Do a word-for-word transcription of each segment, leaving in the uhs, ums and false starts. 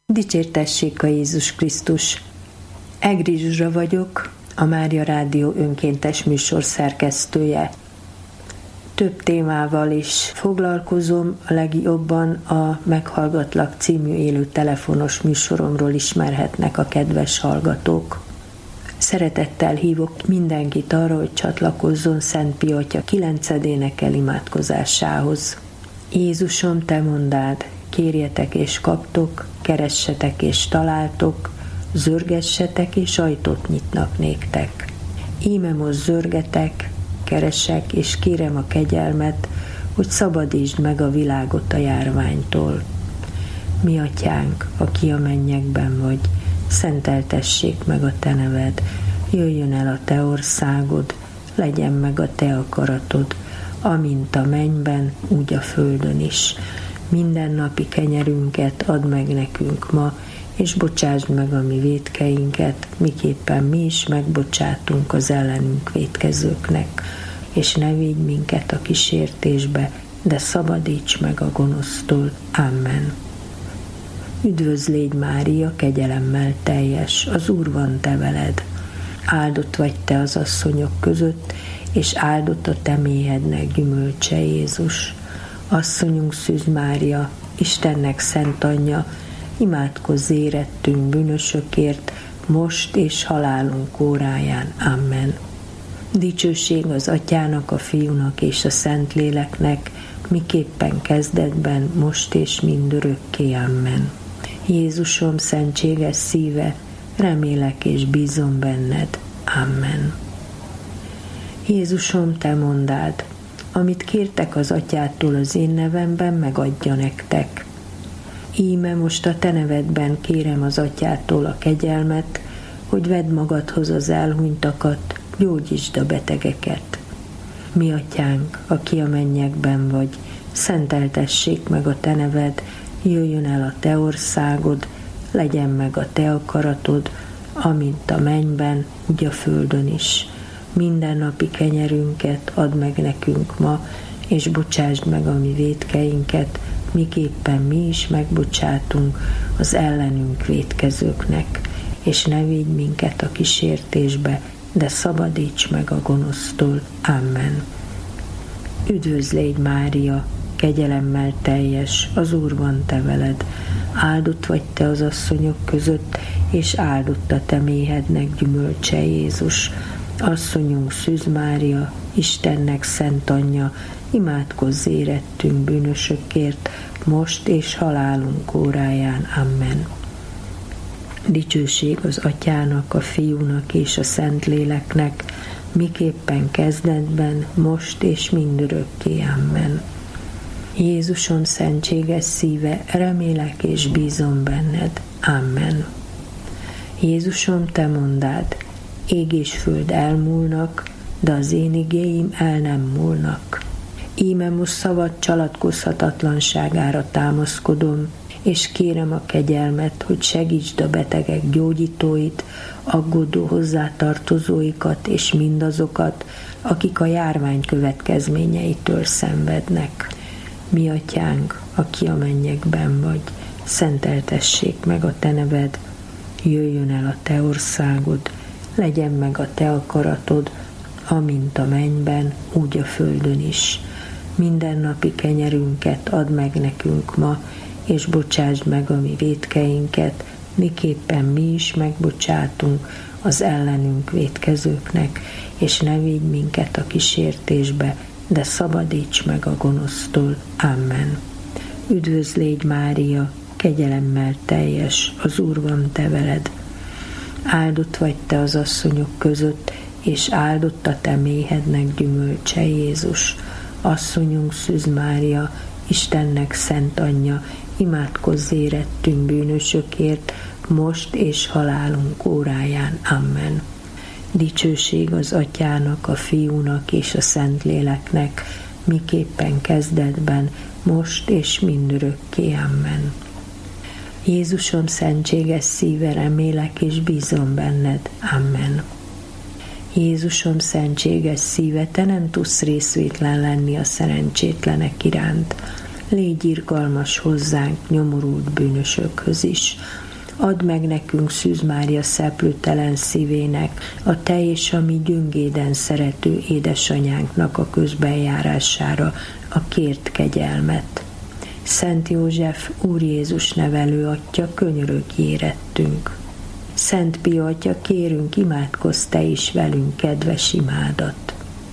Dicsértessék a Jézus Krisztus! Egri Zsuzsa vagyok, a Mária Rádió önkéntes műsor szerkesztője. Több témával is foglalkozom, a legjobban a Meghallgatlak című élő telefonos műsoromról ismerhetnek a kedves hallgatók. Szeretettel hívok mindenkit arra, hogy csatlakozzon Szent Pia Atya kilencedének imádkozásához. Jézusom, te mondád, kérjetek és kaptok, keressetek és találtok, zörgessetek és ajtót nyitnak néktek. Íme most zörgetek, keresek és kérem a kegyelmet, hogy szabadítsd meg a világot a járványtól. Mi atyánk, aki a mennyekben vagy, szenteltessék meg a te neved, jöjjön el a te országod, legyen meg a te akaratod, amint a mennyben, úgy a földön is. Minden napi kenyerünket add meg nekünk ma, és bocsásd meg a mi vétkeinket, miképpen mi is megbocsátunk az ellenünk vétkezőknek. És ne vigy minket a kísértésbe, de szabadíts meg a gonosztól. Amen. Üdvözl légy, Mária, kegyelemmel teljes, az Úr van te veled. Áldott vagy te az asszonyok között, és áldott a te méhednek gyümölcse, Jézus. Asszonyunk Szűz Mária, Istennek szent anyja, imádkozz érettünk bűnösökért, most és halálunk óráján. Amen. Dicsőség az Atyának, a Fiúnak és a Szentléleknek, miképpen kezdetben, most és mindörökké. Amen. Jézusom, szentséges szíve, remélek és bízom benned. Amen. Jézusom, te mondád, amit kértek az Atyától az én nevemben, megadja nektek. Íme most a te nevedben kérem az Atyától a kegyelmet, hogy vedd magadhoz az elhunytakat, gyógyítsd a betegeket. Mi atyánk, aki a mennyekben vagy, szenteltessék meg a te neved, jöjjön el a te országod, legyen meg a te akaratod, amint a mennyben, úgy a földön is. Minden napi kenyerünket add meg nekünk ma, és bocsásd meg a mi vétkeinket, miképpen mi is megbocsátunk az ellenünk vétkezőknek, és ne vigy minket a kísértésbe, de szabadíts meg a gonosztól. Amen. Üdvözl légy, Mária, kegyelemmel teljes, az Úr van te veled. Áldott vagy te az asszonyok között, és áldott a te méhednek gyümölcse, Jézus. Asszonyunk Szűz Mária, Istennek szent anyja, imádkozz érettünk bűnösökért, most és halálunk óráján. Amen. Dicsőség az Atyának, a Fiúnak és a Szentléleknek, miképpen kezdetben, most és mindörökké. Amen. Jézusom, szentséges szíve, remélek és bízom benned. Amen. Jézusom, te mondád, ég és föld elmúlnak, de az én igéim el nem múlnak. Íme most szavad csalatkozhatatlanságára támaszkodom, és kérem a kegyelmet, hogy segítsd a betegek gyógyítóit, aggódó hozzátartozóikat és mindazokat, akik a járvány következményeitől szenvednek. Mi atyánk, aki a mennyekben vagy, szenteltessék meg a te neved, jöjjön el a te országod, legyen meg a te akaratod, amint a mennyben, úgy a földön is. Minden napi kenyerünket add meg nekünk ma, és bocsásd meg a mi vétkeinket, miképpen mi is megbocsátunk az ellenünk vétkezőknek, és ne vigy minket a kísértésbe, de szabadíts meg a gonosztól. Amen. Üdvözl légy, Mária, kegyelemmel teljes, az Úr van te veled. Áldott vagy te az asszonyok között, és áldott a te méhednek gyümölcse, Jézus. Asszonyunk Szűz Mária, Istennek szent anyja, imádkozz érettünk bűnösökért, most és halálunk óráján. Amen. Dicsőség az Atyának, a Fiúnak és a Szentléleknek, miképpen kezdetben, most és mindörökké. Amen. Jézusom, szentséges szíve, remélek és bízom benned. Amen. Jézusom, szentséges szíve, te nem tudsz részvétlen lenni a szerencsétlenek iránt. légy irgalmas hozzánk, nyomorult bűnösökhöz is. Add meg nekünk Szűz Mária szeplőtelen szívének, a te és a mi gyöngéden szerető édesanyánknak a közbenjárására a kért kegyelmet. Szent József, Úr Jézus nevelő atya, könyörögj érettünk. Szent Pia atya, kérünk, imádkozz te is velünk kedves imádat.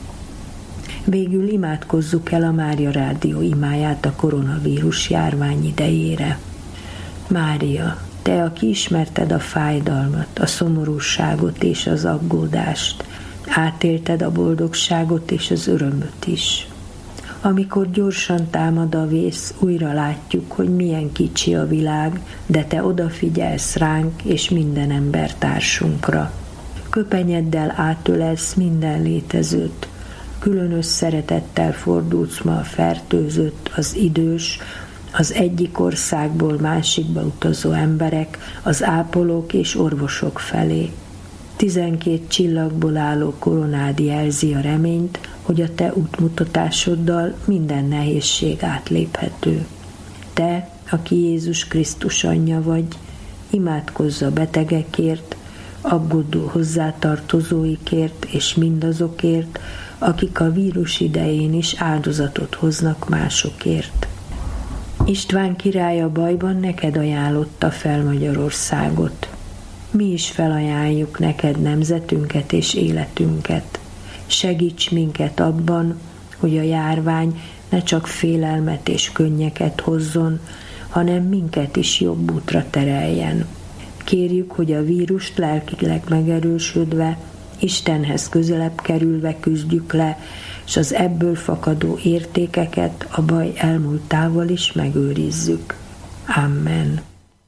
Végül imádkozzuk el a Mária Rádió imáját a koronavírus járvány idejére. Mária, te, aki ismerted a fájdalmat, a szomorúságot és az aggódást, átélted a boldogságot és az örömöt is. Amikor gyorsan támad a vész, újra látjuk, hogy milyen kicsi a világ, de te odafigyelsz ránk és minden embertársunkra. Köpenyeddel átölelsz minden létezőt, különös szeretettel fordulsz ma a fertőzött, az idős, az egyik országból másikba utazó emberek, az ápolók és orvosok felé. Tizenkét csillagból álló koronád jelzi a reményt, hogy a te útmutatásoddal minden nehézség átléphető. Te, aki Jézus Krisztus anyja vagy, imádkozz a betegekért, aggódó hozzátartozóikért és mindazokért, akik a vírus idején is áldozatot hoznak másokért. István király a bajban neked ajánlotta fel Magyarországot. Mi is felajánljuk neked nemzetünket és életünket. Segíts minket abban, hogy a járvány ne csak félelmet és könnyeket hozzon, hanem minket is jobb útra tereljen. Kérjük, hogy a vírust lelkileg megerősödve, Istenhez közelebb kerülve küzdjük le, és az ebből fakadó értékeket a baj elmúltával is megőrizzük. Amen.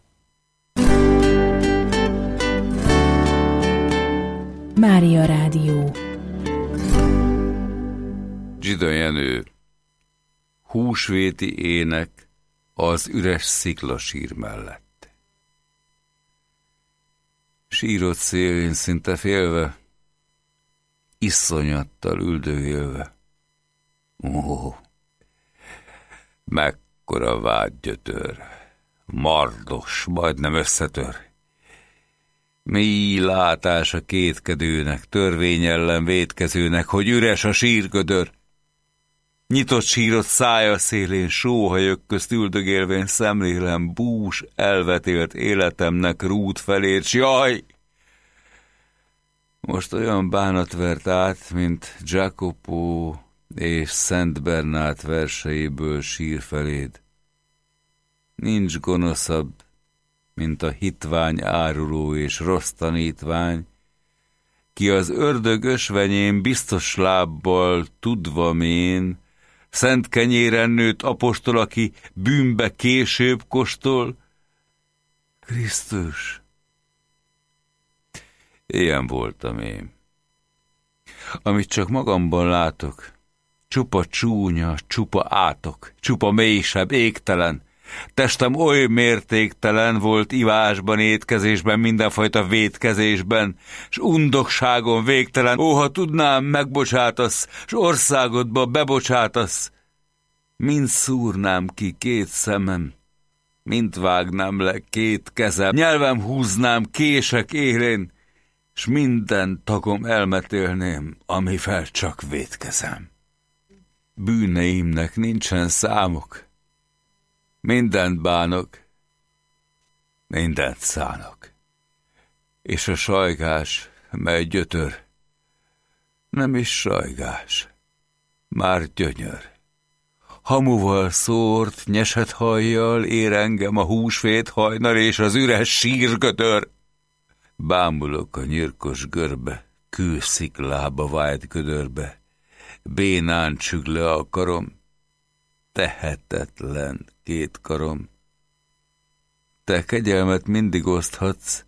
Mária Rádió. Zsida Jenő. Húsvéti ének az üres sziklasír mellett. Sírod szélén szinte félve, iszonyattal üldögélve. Ó, mekkora vágygyötör, mardos, majdnem összetör. Mély látás a kétkedőnek, törvény ellen vétkezőnek, hogy üres a sírgödör. Nyitott sírod szája szélén, sóhajök közt üldögélvén szemlélem bús, elvetélt életemnek rút felét, s jaj! Most olyan bánat vert át, mint Jacopo és Szent Bernát verseiből sír feléd. Nincs gonoszabb, mint a hitvány áruló és rossz tanítvány, ki az ördög ösvenyén biztos lábbal tudva mén, szent kenyéren nőtt apostol, aki bűnbe később kóstol. Krisztus! Ilyen voltam én. Amit csak magamban látok, csupa csúnya, csupa átok, csupa mélysebb, égtelen. Testem oly mértéktelen volt ivásban, étkezésben, mindenfajta vétkezésben, s undokságon végtelen. Ó, ha tudnám, megbocsátasz, s országodba bebocsátasz, mind szúrnám ki két szemem, mint vágnám le két kezem, nyelvem húznám kések élén, s minden tagom elmetélném, amivel csak vétkezem. Bűneimnek nincsen számok, mindent bánok, mindent szánok, és a sajgás, mely gyötör, nem is sajgás, már gyönyör. Hamuval szórt, nyeset hajjal ér engem a húsvét hajnal és az üres sírgödör. Bámulok a nyírkos görbe, kősziklába vájt gödörbe, bénán csüg le a karom, tehetetlen két karom. Te kegyelmet mindig oszthatsz,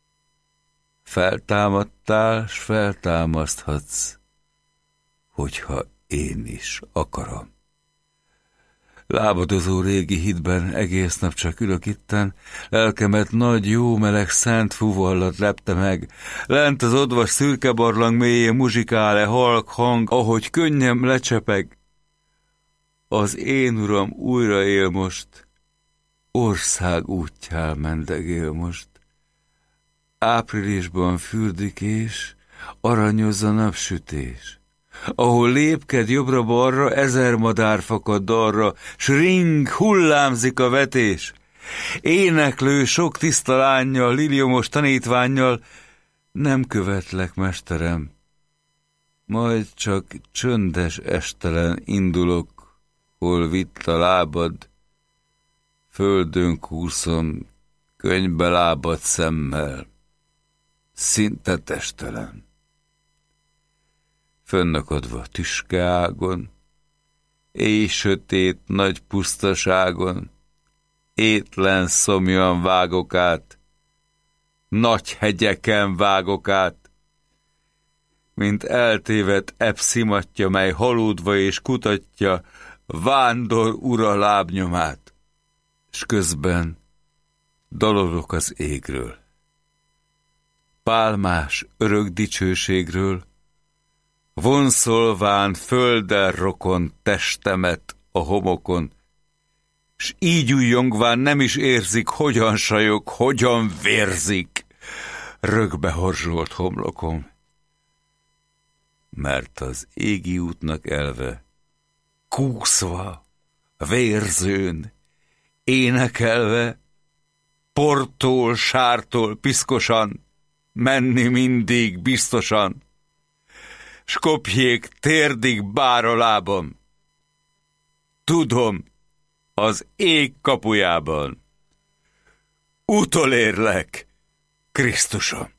feltámadtál, s feltámaszthatsz, hogyha én is akarom. Lábadozó régi hitben egész nap csak ülök itten, lelkemet nagy, jó, meleg, szent fuvallat lepte meg. Lent az odvas szürke barlang mélyén muzsikál-e halk hang, ahogy könnyem lecsepeg. Az én uram újra él most, ország útján mendegél most. Áprilisban fürdik és aranyoz a napsütés. Ahol lépked jobbra-balra, ezer madár fakad dalra, s ring, hullámzik a vetés. Éneklő sok tiszta lánnyal, liliomos tanítvánnyal, nem követlek, mesterem, majd csak csöndes estelen indulok, hol vitt a lábad, földön kúszom, könyvbe lábad szemmel, szinte testelen. Fönnakadva tüske ágon, éj sötét nagy pusztaságon, étlen szomjan vágok át, nagy hegyeken vágok át, mint eltévedt ebb szimatja, mely halódva és kutatja vándor ura lábnyomát, s közben dalolok az égről. Pálmás örök dicsőségről, vonszolván földdel rokon testemet a homokon, s így újjongván nem is érzik, hogyan sajog, hogyan vérzik rögbe horzsolt homlokom. Mert az égi útnak elve, kúszva, vérzőn, énekelve, portól, sártól piszkosan, menni mindig biztosan, s kopjék térdig bár a lábam. Tudom, az ég kapujában utolérlek, Krisztusom.